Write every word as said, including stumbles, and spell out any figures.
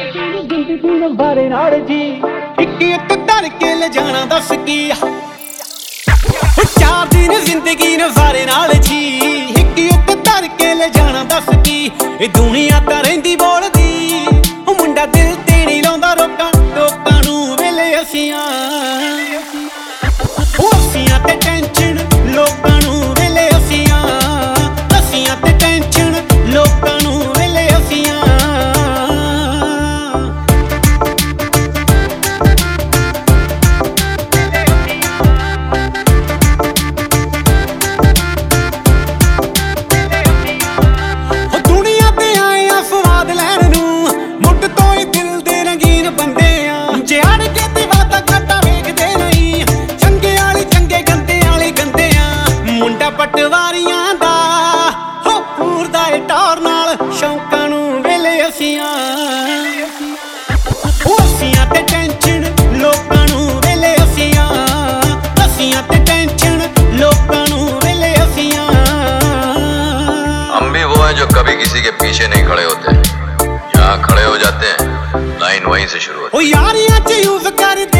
ਜ਼ਿੰਦਗੀ ਨੰਬਾਰੇ ਨਾਲ ਜੀ ਇੱਕ ਇੱਕ ਧਰ ਕੇ ਲੈ ਜਾਣਾ ਦੱਸ ਕੀ ਚਾਰ ਦਿਨ ਜ਼ਿੰਦਗੀ ਨਜ਼ਾਰੇ ਨਾਲ ਜੀ ਇੱਕ ਇੱਕ ਧਰ ਕੇ ਲੈ ਜਾਣਾ ਦੱਸ ਕੀ ਇਹ ਦੁਨੀਆ ਤਾਂ ਰਹਿੰਦੀ ਬੋਲਦੀ ਉਹ ਮੁੰਡਾ ਦਿਲ ਤੇ ਨਹੀਂ ਲਾਉਂਦਾ ਰੋਕਾਂ ਲੋਕਾਂ ਨੂੰ ਵੇਲੇ ਅਸੀਆਂ ਉਹ ਅਸੀਆਂ ਤੇ ਟੈਨਸ਼ਨ ਲੋਕਾਂ ਨੂੰ ਵੇਲੇ ਅਸੀਆਂ ਅਸੀਆਂ ਤੇ ਟੈਨਸ਼ਨ ਲੋਕਾਂ ਨੂੰ ਵੇਲੇ ਅਸੀਆਂ ਪਟਵਾਰੀਆਂ ਦਾ ਹੋ ਪੂਰਦਾ ਏ ਟੌਰ ਨਾਲ ਸ਼ੌਂਕਾਂ ਨੂੰ ਵੇਲੇ ਅਸੀਆਂ ਉਹ ਅਸੀਆਂ ਤੇ ਟੈਨਸ਼ਨ ਲੋਕਾਂ ਨੂੰ ਵੇਲੇ ਅਸੀਆਂ ਅਸੀਆਂ ਤੇ ਟੈਨਸ਼ਨ ਲੋਕਾਂ ਨੂੰ ਵੇਲੇ ਅਸੀਆਂ हम भी वो हैं जो कभी किसी के पीछे नहीं खड़े होते, यहाँ खड़े हो जाते हैं, लाइन वहीं से शुरू होती है। ओ यारियां च यूज करदे